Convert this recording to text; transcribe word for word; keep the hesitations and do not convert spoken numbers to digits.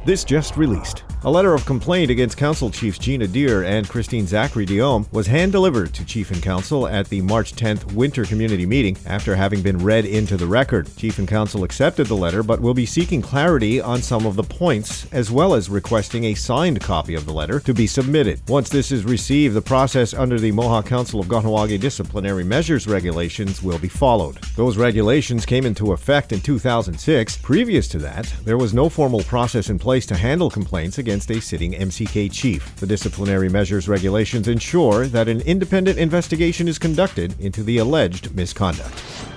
This just released. A letter of complaint against Council Chiefs Gina Deer and Christine Zachary-Diome was hand-delivered to Chief and Council at the March tenth Winter Community Meeting after having been read into the record. Chief and Council accepted the letter but will be seeking clarity on some of the points, as well as requesting a signed copy of the letter to be submitted. Once this is received, the process under the Mohawk Council of Kahnawake Disciplinary Measures Regulations will be followed. Those regulations came into effect in two thousand six. Previous to that, there was no formal process in place to handle complaints against against a sitting M C K chief. The disciplinary measures regulations ensure that an independent investigation is conducted into the alleged misconduct.